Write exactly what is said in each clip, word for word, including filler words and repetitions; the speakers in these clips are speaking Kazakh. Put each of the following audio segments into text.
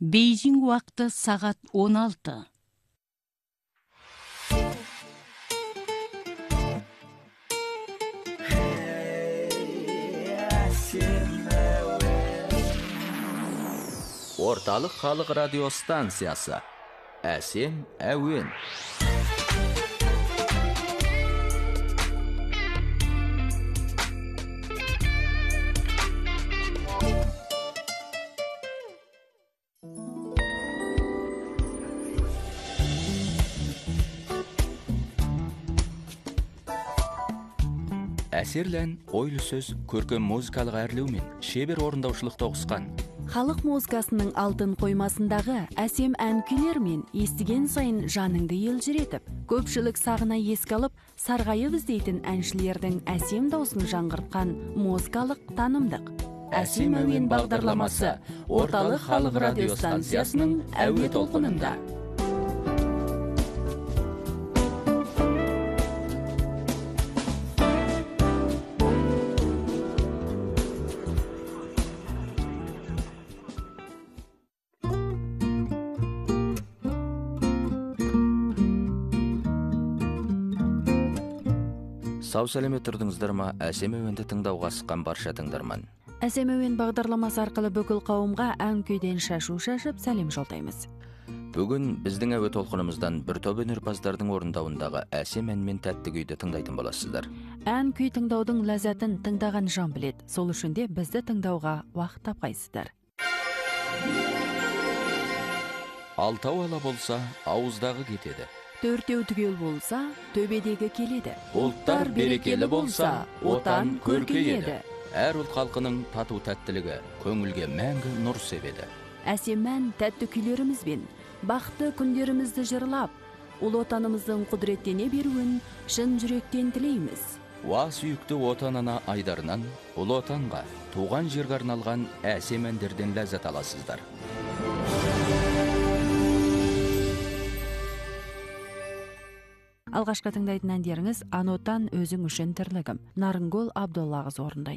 Бейжің уақыты сағат он алты. Орталық халық радио станциясы. Әсем әуен. Әсерлән ойлы сөз көркем музыкалық әрлеумен шебер орындаушылық тоғысқан. Халық музыкасының алтын қоймасындағы әсем ән күйлермен естіген сайын жаныңды елжіретіп, көпшілік сағына еске алып, сарғайып іздейтін әншілердің әсем даусын жаңғыртқан музыкалық танымдық. Әсем әуен бағдарламасы Орталық халық радио станциясының әуе толқынында. Сау сәлемет тұрдыңыздар ма? Әсем әуенді тыңдауға асыққан барша тыңдарман. Әсем әуен бағдарламасы арқылы бүкіл қауымға ән күйден шашу шашып сәлем жолдаймыз. Бүгін біздің әуе толқынымыздан бір топ өнерпаздардың орындауындағы әсем әнмен тәтті күйді тыңдайтын боласыздар. Ән күй тыңдаудың ләззатын тыңдаған жан біледі. Сол үшін де бізді тыңдауға уақыт тапқайсыздар. Алтау ала болса, ауыздағы кетеді. Төртеу түгел болса, төбедегі келеді. Ұлттар берекелі болса, отан көркейеді. Әр ұлт халқының тату тәттілігі көңілге мәңгі нұр себеді. Әсем ән тәтті күйлерімізбен бақытты күндерімізді жырлап, ұлы отанымыздың құдіреттене беруін шын жүректен тілейміз. Уа сүйікті отанына айдарынан, ұлы отанға, туған жерге арналған әсем әндерден ләззат аласыздар. Алғашқы тыңдайтын әндеріңіз «Анотан өзің үшін тірлігім». Нарынгол Абдоллағыз орындайды.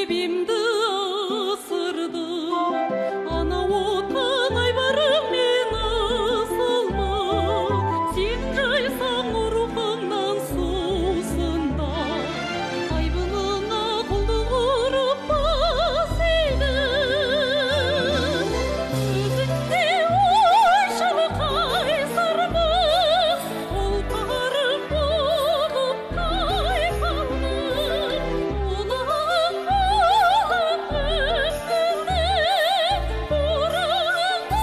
лебимді ысырды, ана отан айбарымен ысылды. Сен жайсаң рухыңнан сусында, айбыныңа құлдық ұрып бас идің. Өзіңде ойшыл қайсармы, ұлпарым болып тайпалдың. Ұлың болып өткізді, бұрыңды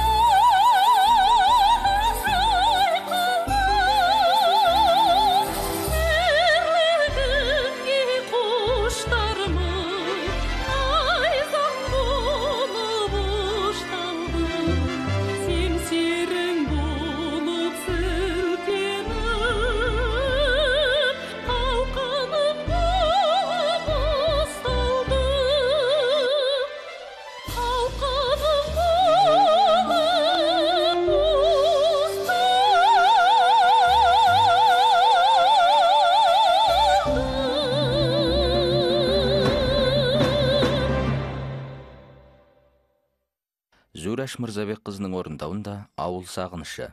ерлігіңе құштармы, айзаң болып ұшталды. Сен серің болып сілтеніп, қалқаным болып ұсталды. Қалқаным болып Зүрәш Мырзабек қызының орындауында ауыл сағынышы.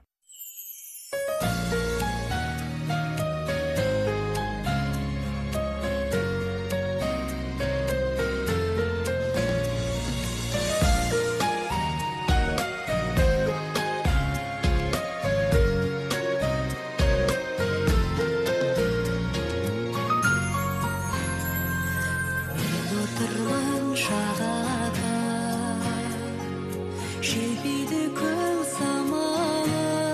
отырмын шағада, желбейді күн самалы.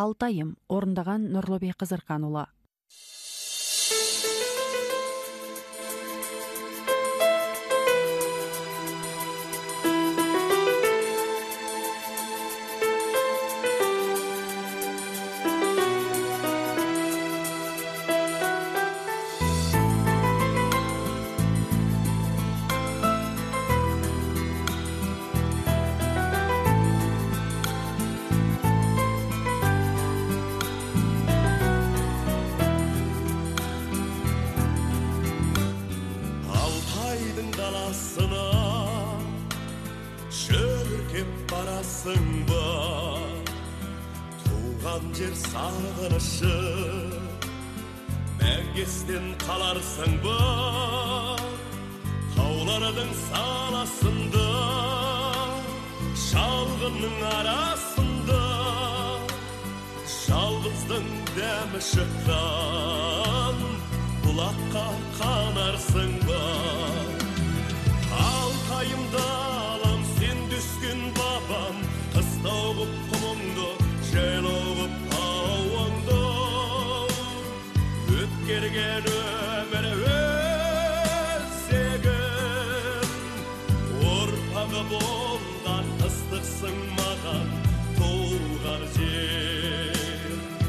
Алтайым орындаған Нұрлыбек Қызырқанұлы. Жер сағынышы мәңгестен қаларсың ба, таулардың саласында, шалғынның арасында, жалғыздың дәмі шыққан бұлаққа қанарсың ба. Алтайымда алам сен түскен бабам, қыстау қып құмыңды, жайлау қып ауаңды, өткерген өмір өзегім, ұрпағы болған ыстықсың маған туған жер.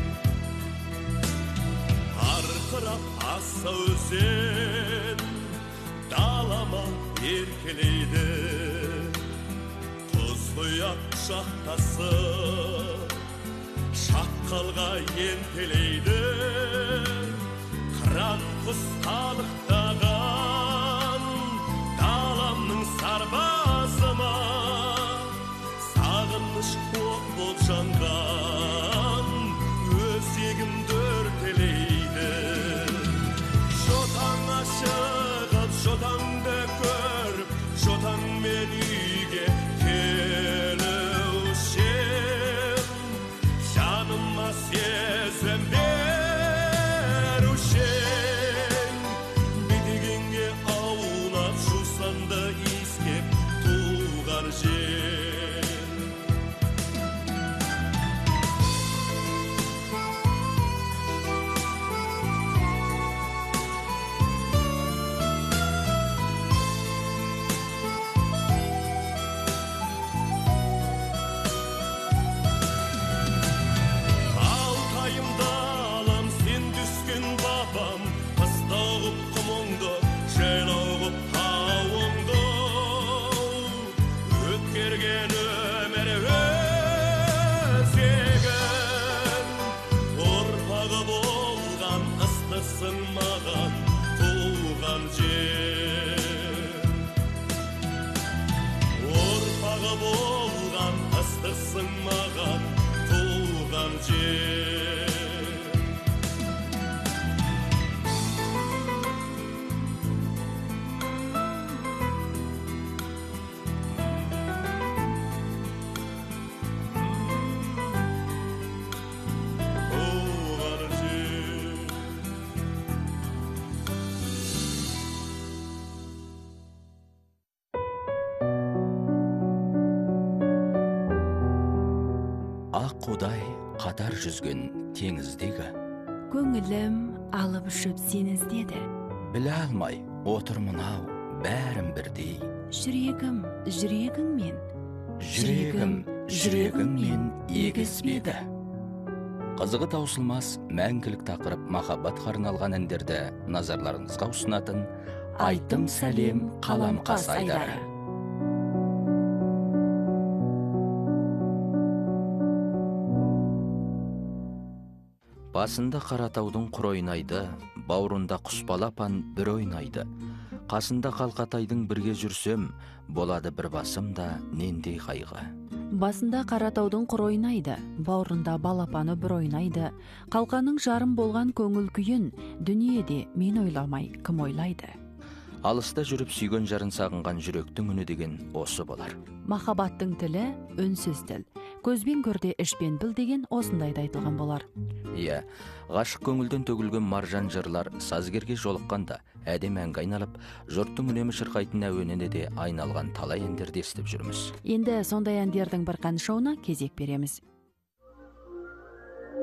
Арқырап аса өзен далама еркелейді, құз-құяқ құшақтасып шаққалға ентелейді, қыран құс қалықтаған даламның сарбазыма, сағыныш оқ болып жанған өзегімді өртелейді. Жотаңа шығып жотаңды көріп, жотаңмен үйге келушем, жаныма сезім берушем, бетегенге аунап жусанды иіскеп туған жер. Маған туған жер, ұрпағы болған ыстықсың маған туған жер. Құдай қатар жүзген теңіздегі, Көңілім алып ұшып сені іздеді. біле алмай отыр мынау бәрін бірдей. Жүрегім жүрегіңмен, Жүрегім жүрегіңмен егіспеді. Қызығы таусылмас мәңгілік тақырып махаббатқа арналған әндерді назарларыңызға ұсынатын Айтым сәлем қаламқас айдары. Басында Қаратаудың құр ойнайды, бауырында құспалапан бір ойнайды. Қасында Қалқатайдың бірге жүрсем, болады бір басымда нендей қайғы. Басында Қаратаудың құр ойнайды, бауырында балапаны бір ойнайды. Қалқаның жарым болған көңіл күйін дүниеде мен ойламай кім ойлайды. Алыста жүріп сүйген жарын сағынған жүректің үні деген осы болар. Махаббаттың тілі үнсіз тіл. Көзбен көрде ішпен біл деген осындайда айтылған болар. Иә, ғашық көңілден төгілген маржан жырлар сазгерге жолыққанда әдем әнге айналып, жұрттың үнемі шырқайтын әуеніне де айналған талай әндерді естіп жүрміз. Енді сондай әндердің бір қаншауына кезек береміз.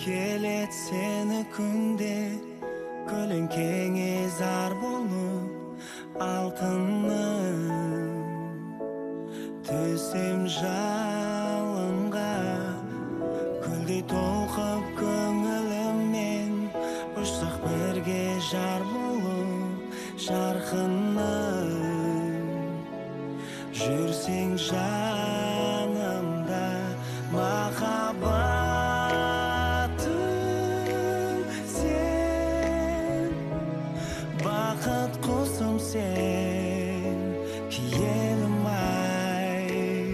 келет сені күнде көлеңкеңе зар болып алтыным төсем жалынға гүлдей толқып көңіліммен ұшсақ бірге жар болып жарқыным жүрсең жанымда махаббатым сен бақыт құсым сен киелім ай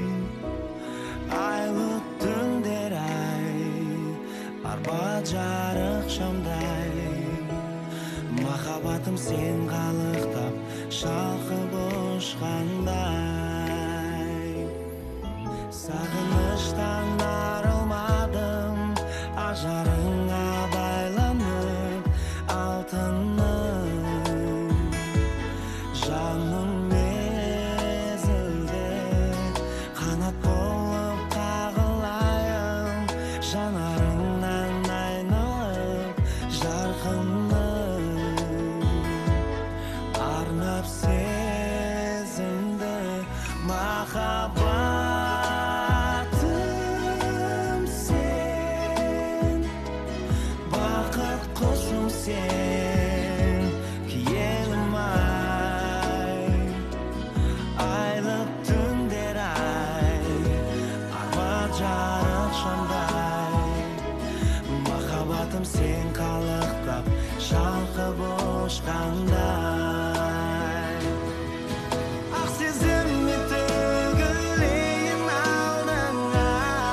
айлы түндер ай арба жарық шамдай махаббатым сен қалықтап шалқып ұшқандай сағыныштан арылмадым ажарыңа байланып алтыным жаным езілді қанат болып қағылайын жанарыңнан айналып жарқыным арнап сезімді махаббатым сен бақыт құсым сен киелім ай айлы түндер ай арба жарық шамдай махаббатым сен қалықтап шалқып ұшқандай ақ сезімме төгілейін алдыңа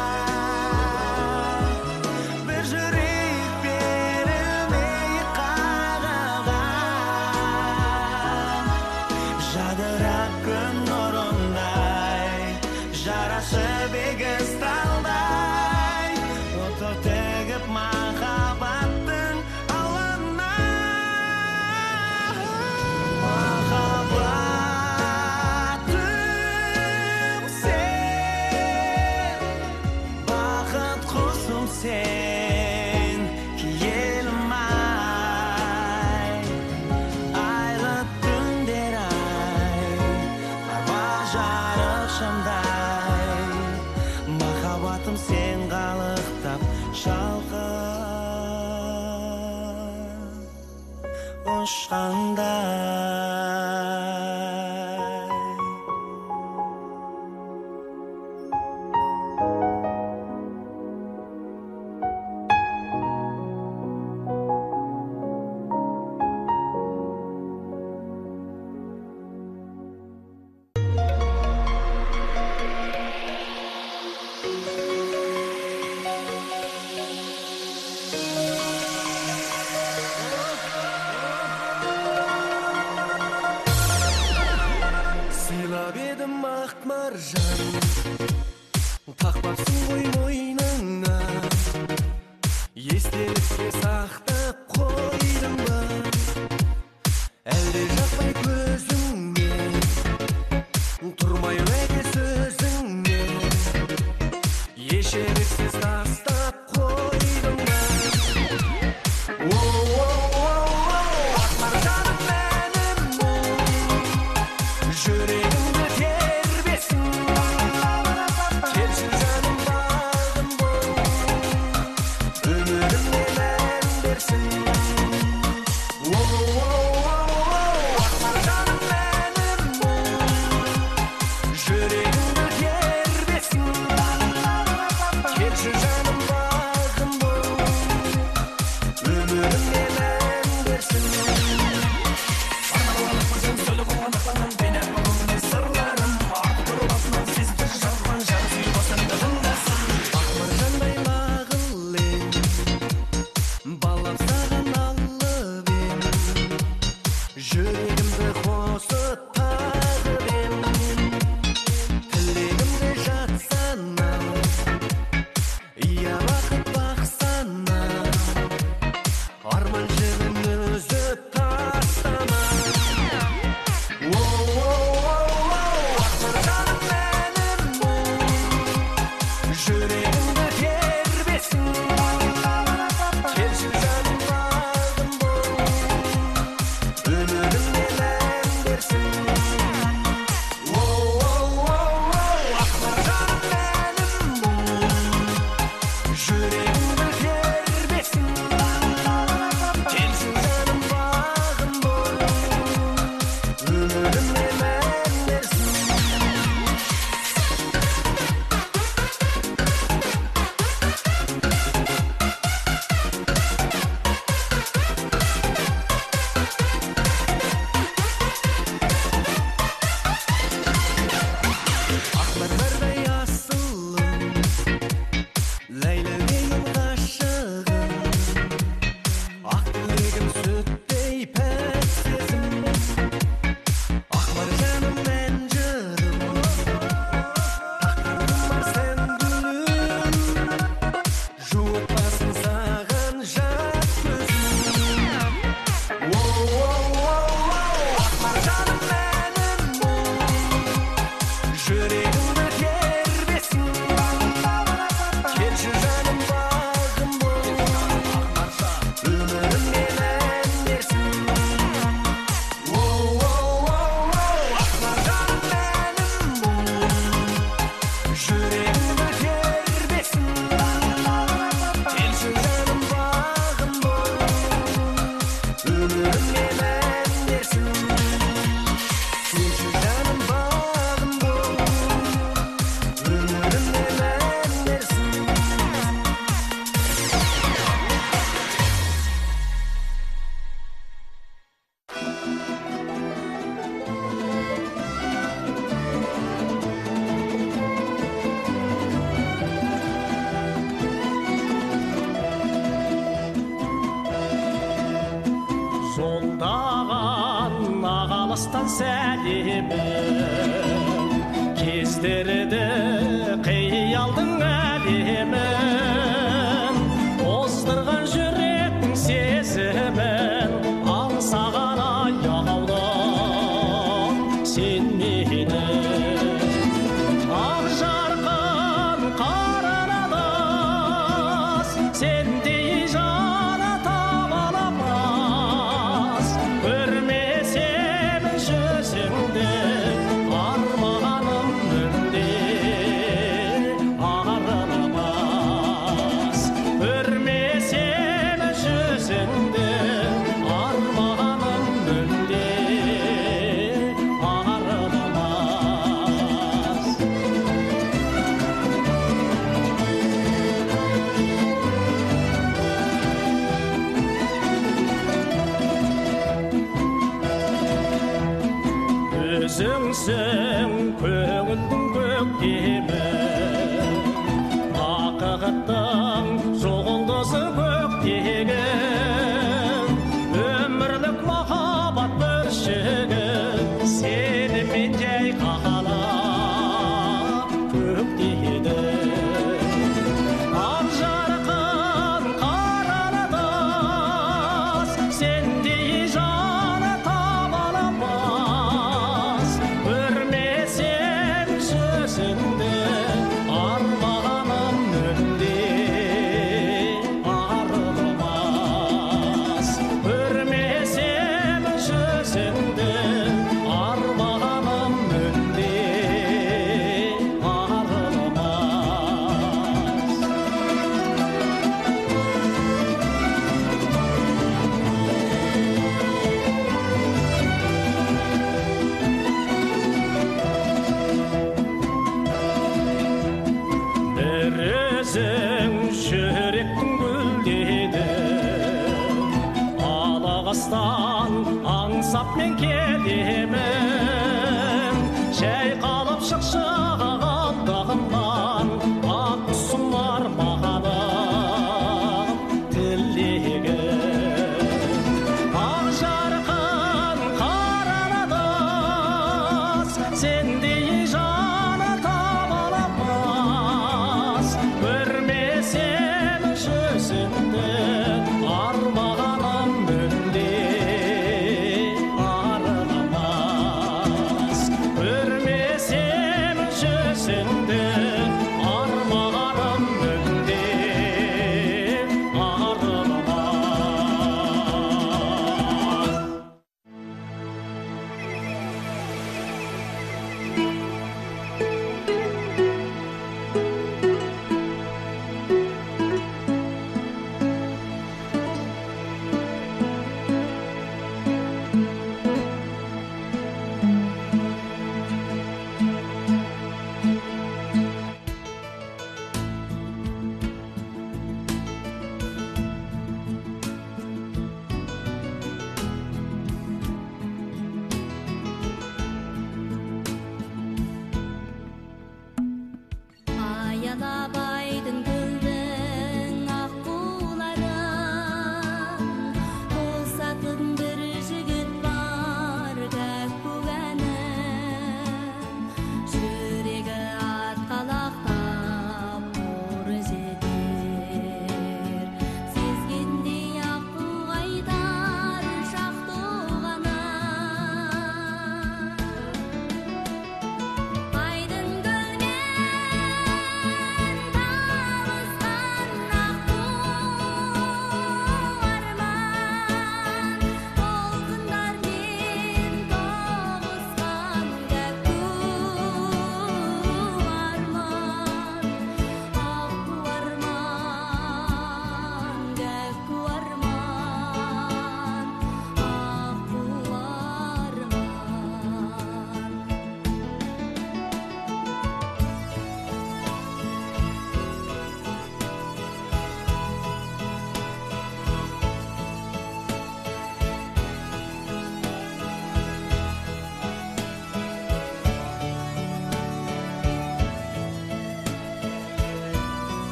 бір жүрек берілмей қағылған жадырап күн нұрындай жарасып егіз талдай отыр төгіп махаббаттың алаңына махаббатым сен бақыт құсым сен киелім ай айлы түндер ай арба жарық шамдай махаббатым сен қалықтап шалқып ұшқандай сыйлап едім ақ маржан тақпапсың ғой мойныңа естелікке сақтап қойдың ба әлде жақпай көзіңе тұрмай уәде сөзіңе еш еріксіз тастап қойдың ба ақ маржаным мәнім жүрегімді тербесін келші жаным бағым бол өміріме мән берсін ақ маржаным мәнім жүрегімді тербесін келші жаным алыстан сәлемім кездерді қиялдың әлемін оздырған жүректің сезімін аңсаған аяулым сен мені ақ жарқын қаранадас сендей жаны таба аламас көрмесем жүзіңді арманым мүлде арыламас көрмесем жүзіңді арманым мүлде арыламас өзіңсің көңілдің көктемі ақиқаттың жұлдызы көктегі өмірлік махаббат бүршігі сенімен жай қағалап көктейді ақ жарқын қаранадас сендей жаны таба аламас көрмесем жүзіңді арманым мүлде арыламас көрмесем жүзіңді арманым мүлде арыламас бір өзің жүректің гүлдеді алағастан аңсап мен келемін жайқалып шықшы қалдығымнан ақ құсым арманым тілегім ақ жарқын қаранадас сендей жаны таба аламас көрме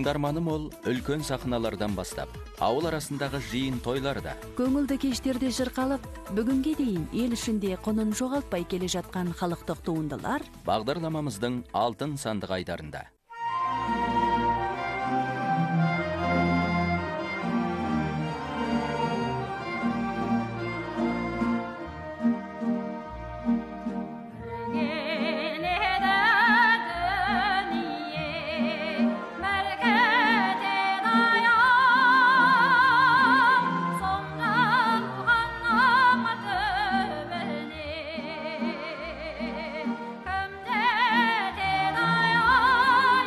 тыңдарманым ол үлкен сахналардан бастап ауыл арасындағы жиын тойларда, көңілді кештерде жырқалып, бүгінге дейін ел ішінде құнын жоғалтпай келе жатқан халықтық туындылар бағдарламамыздың алтын сандық айдарында. 금대 대나야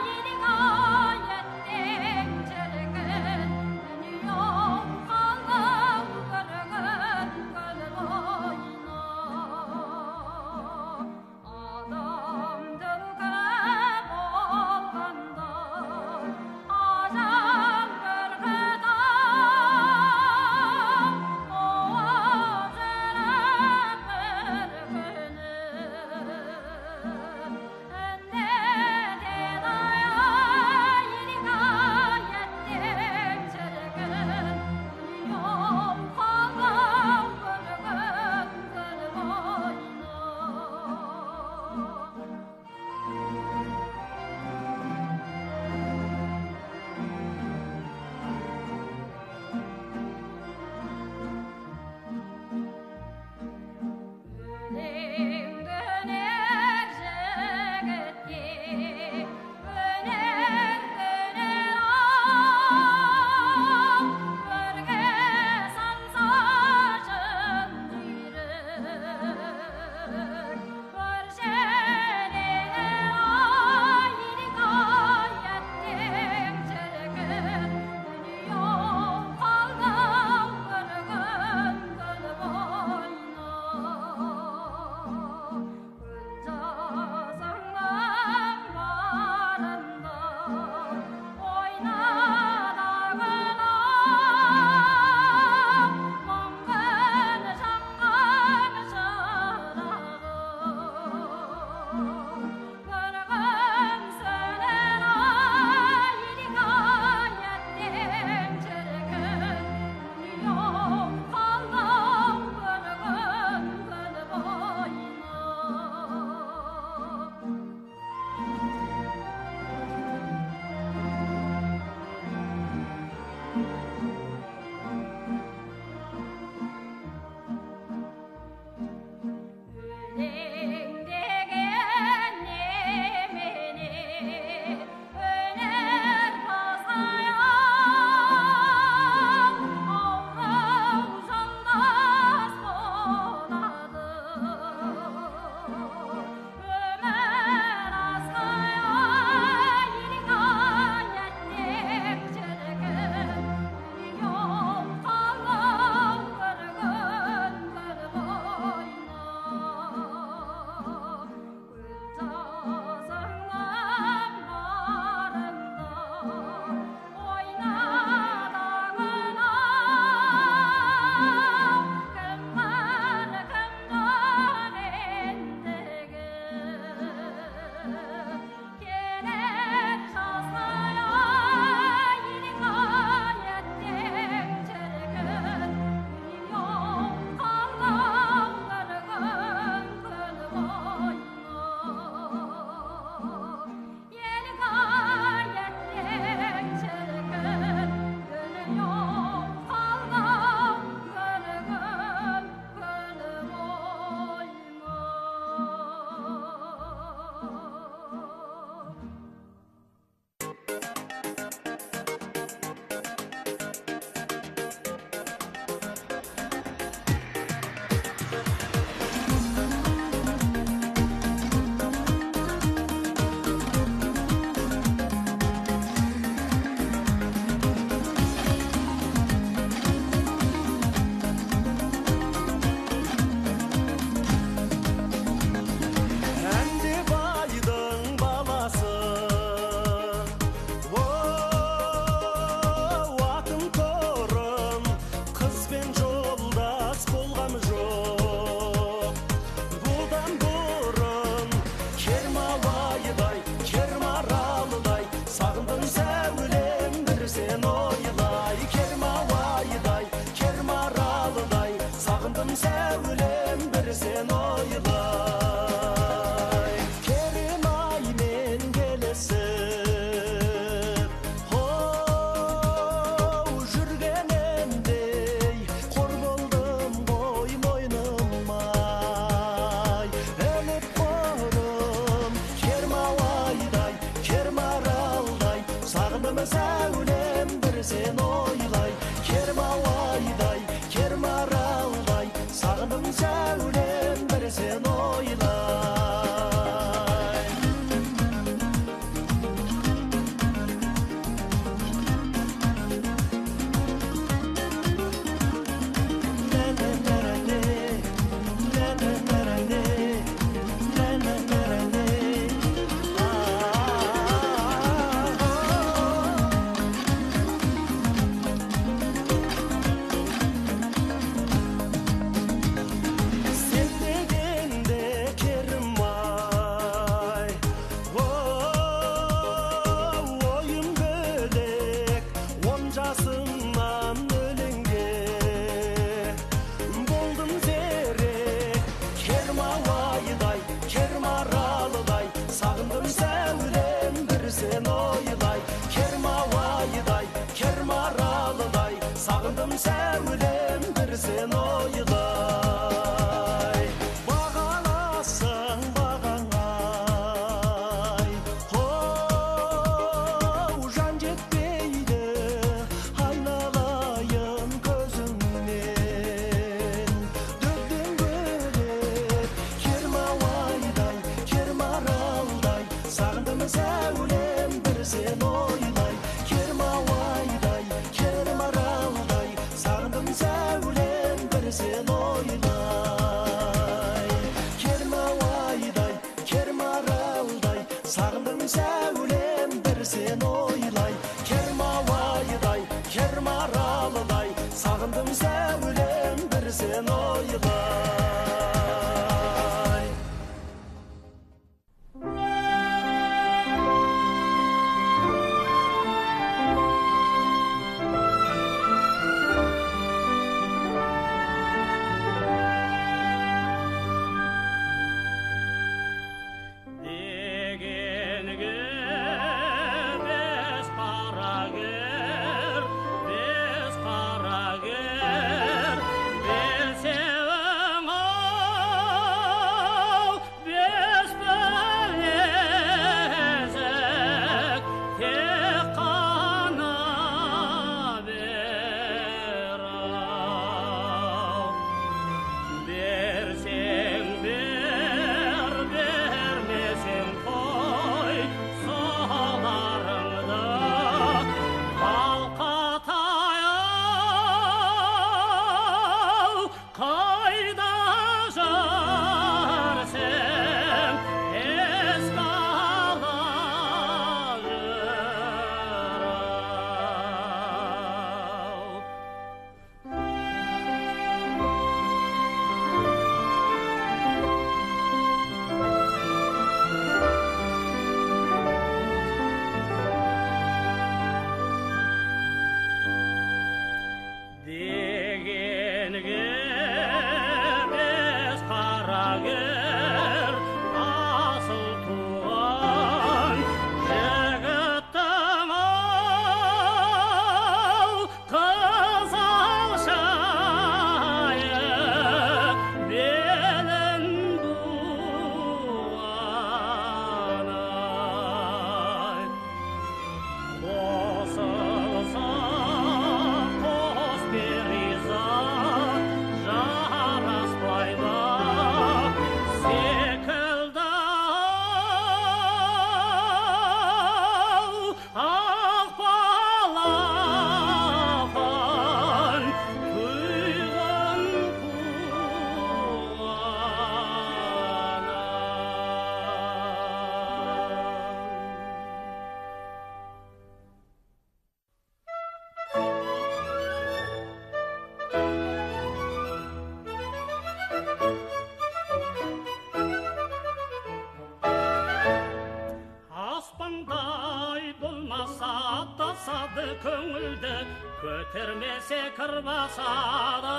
басады көңілді, көтермесе кір басады.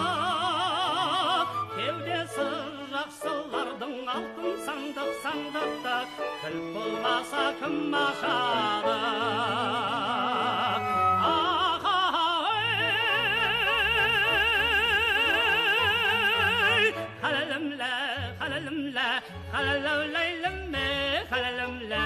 Кеудесі жақсылардың алтын сандық сандықты, кілт болмаса кім ашады? Хәләлімлә, хәләлімлә, хәләләуләйлімме, хәләлімлә.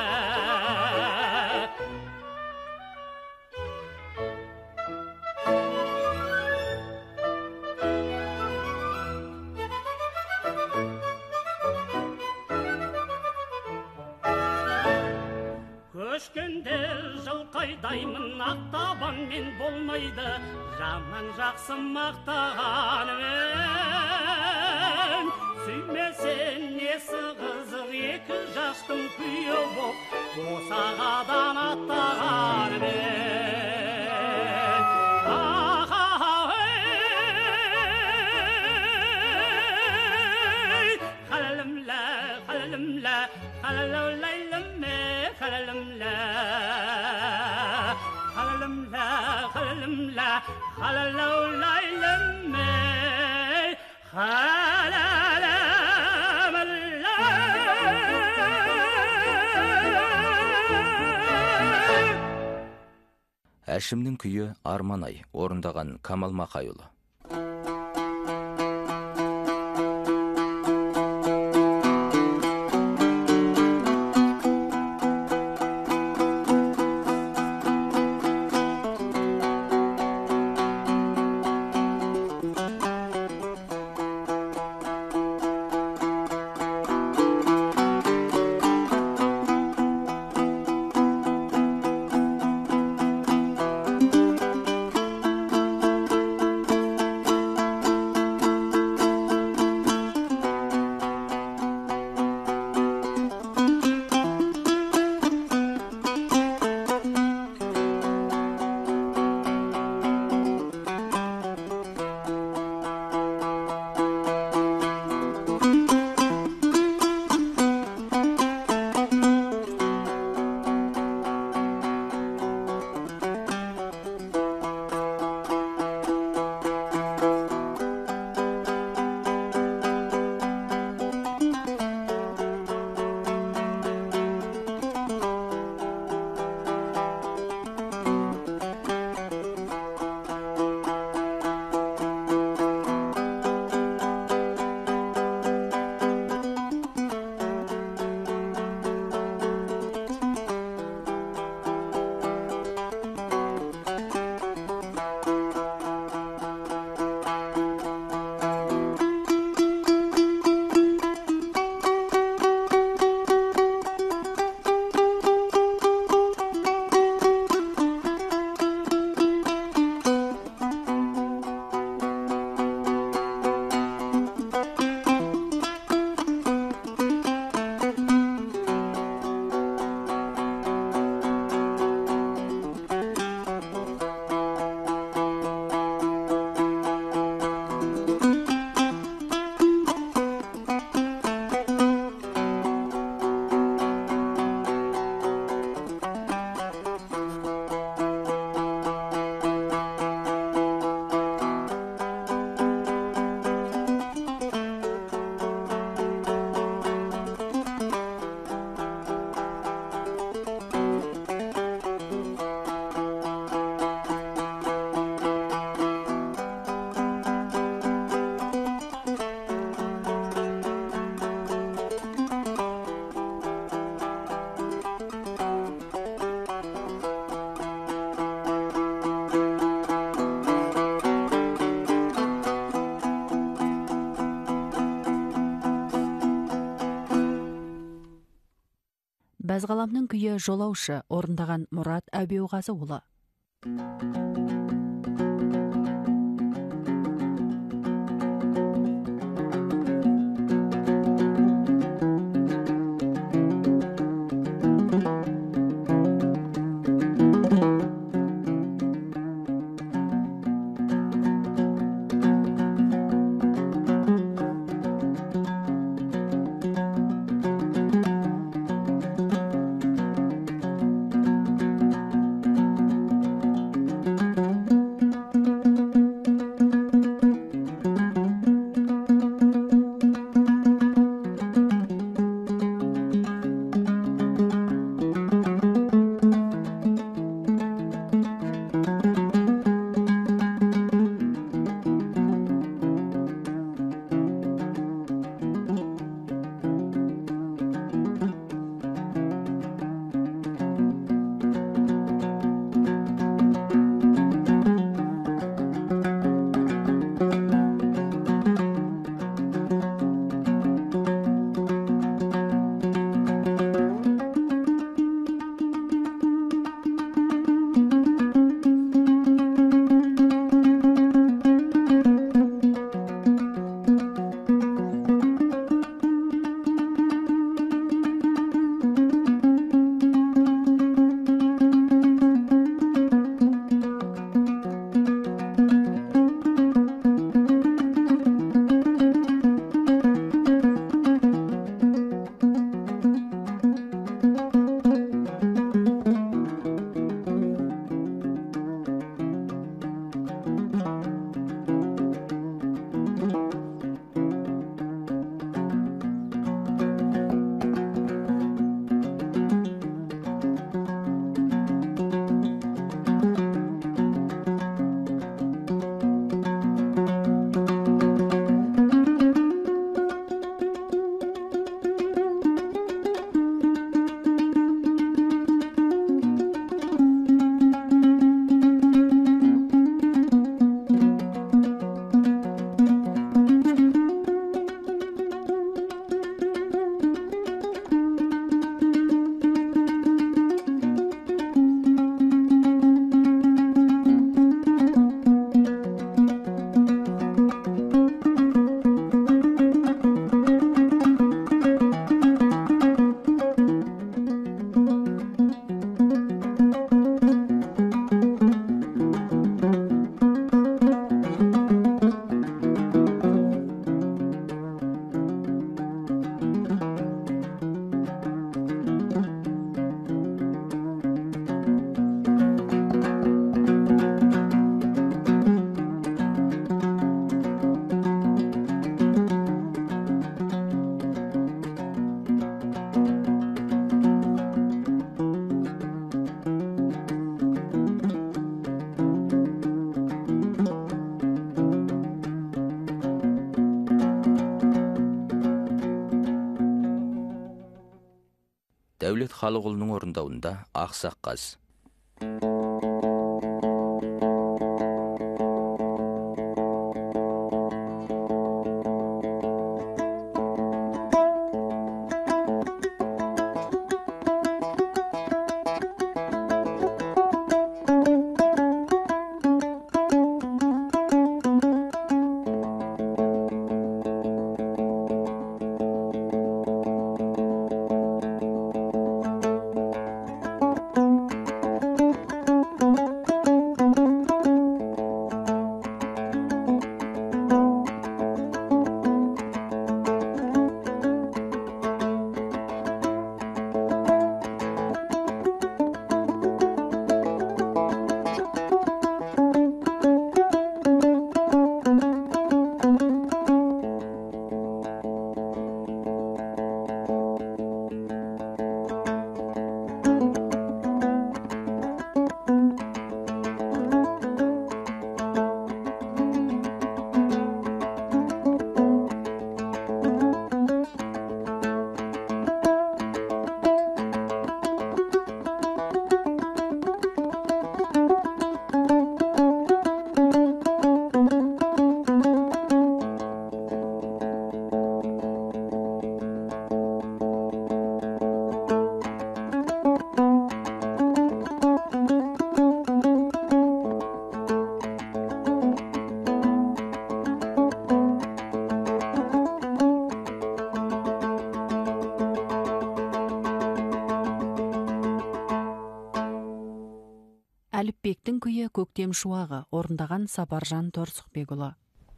Көшкенде жылқайдаймын, ақтабанмен болмайды, жаман жақсы мақтағанымен. Сүймесен несі қызық, екі жастың күйі боп, босағадан аттағанымен. Хәләлімлә, хәләлімлә, хәләләуләйлімме, хәләлімлә. Хәләлімлә, хәләлімлә, хәләләуләйлімме, хәләлімлә. Әшімнің күйі Арманай, орындаған Камал Мақайұлы. Бәзғаламның күйі жолаушы, орындаған Мұрат Әбеуғазыұлы. Дәулет Халықұлының орындауында Ақсақ қаз. Әліпбектің күйі көктем шуағы, орындаған Сапаржан Торсықбекұлы.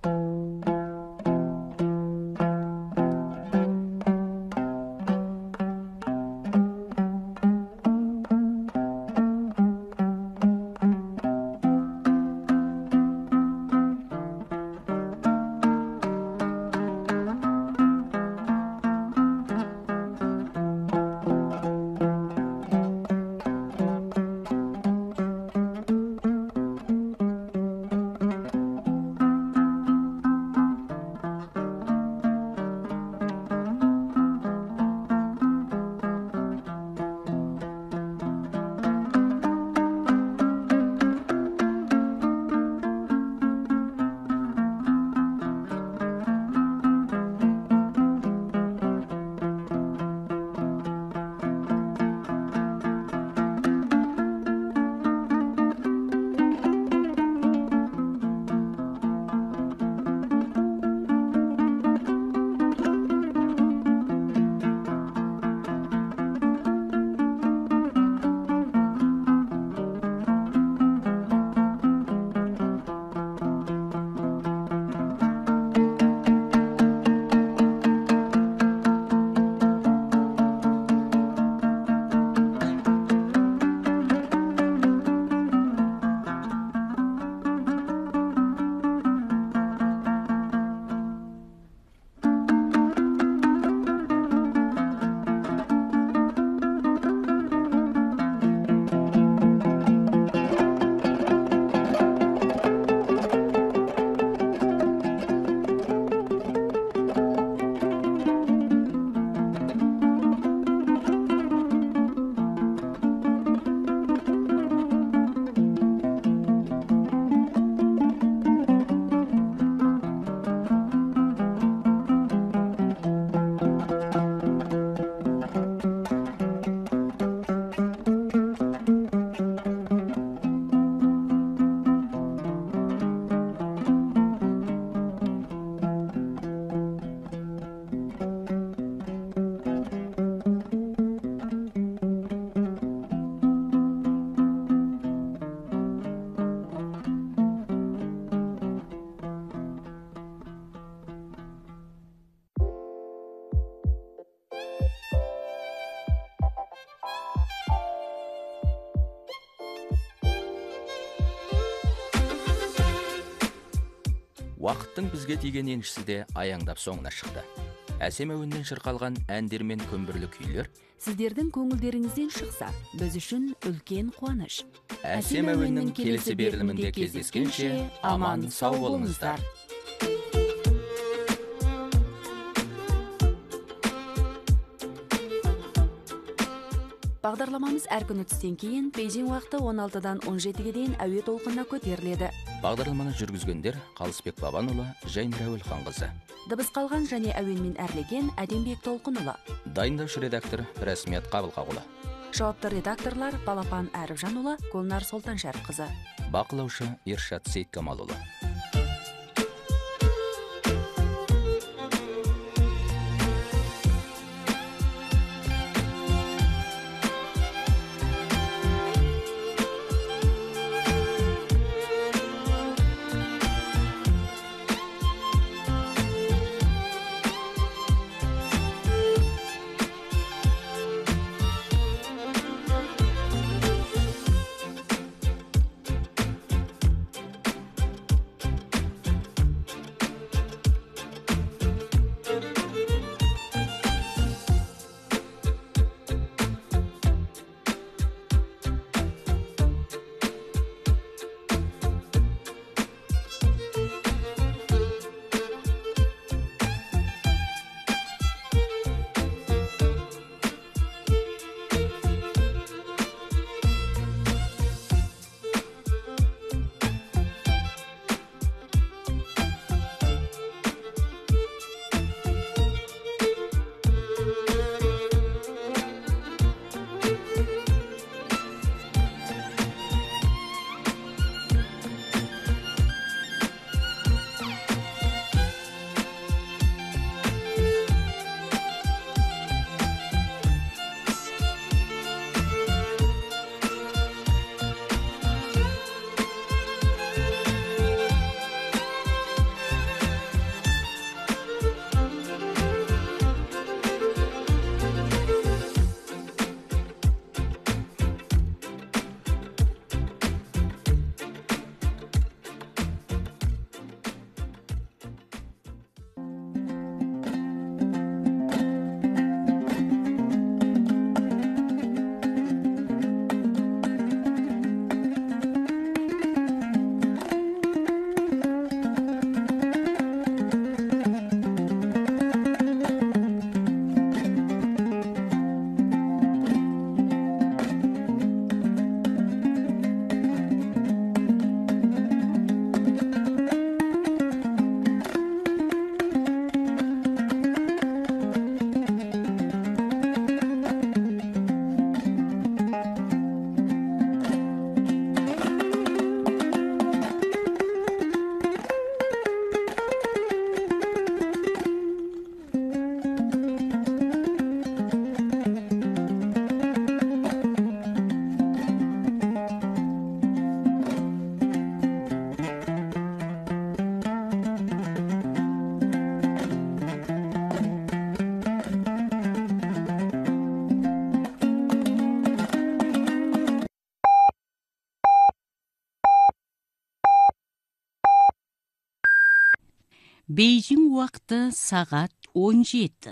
Уақыттың бізге тиген еншісі де аяңдап соңына шықты. Әсем әуеннен шырқалған әндер мен көмбірлі күйлер Сіздердің көңілдеріңізден шықса, біз үшін үлкен қуаныш. Әсем әуеннің келесі берілімінде кездескенше аман сау болыңыздар. Бағдарламамыз әр күні түстен кейін Бейжің уақыты он алтыдан он жетіге дейін әуе толқынына көтеріледі. Бағдарламаны жүргізгендер Қалысбек Бабанұлы, Жайнар Әуелханқызы. Дыбыс қалған және әуенмен әрлеген Әдембек Толқынұлы. Дайындаушы редактор Рәсмият Қабылқағұлы. Жауапты редакторлар Балапан Әріпжанұлы, Гүлнар Солтаншәріпқызы. Бақылаушы Ершат Сейткамалұлы. Бейжің уақыты сағат он жеті.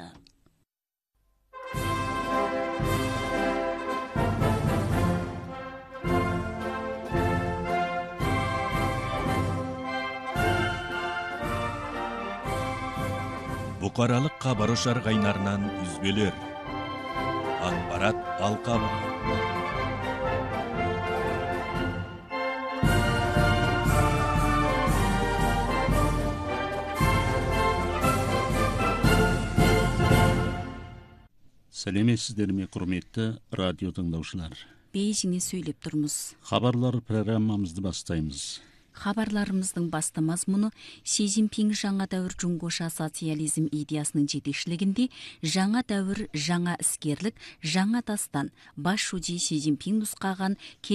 Бұқаралық хабар ошар қайнарынан үзбелер. Ақпарат алқабы. Сәлеметсіздер ме, құрметті радио тыңдаушылар. Бейжіңе сөйлеп тұрмыз. Хабарлар программамызды бастаймыз. Хабарларымыздың басты мазмұны Си Цзиньпин жаңа дәуір Жуңгоша социализм идеясының жетекшілігінде жаңа дәуір, жаңа іскерлік, жаңа дастан баш шуди Си Цзиньпин нұсқаған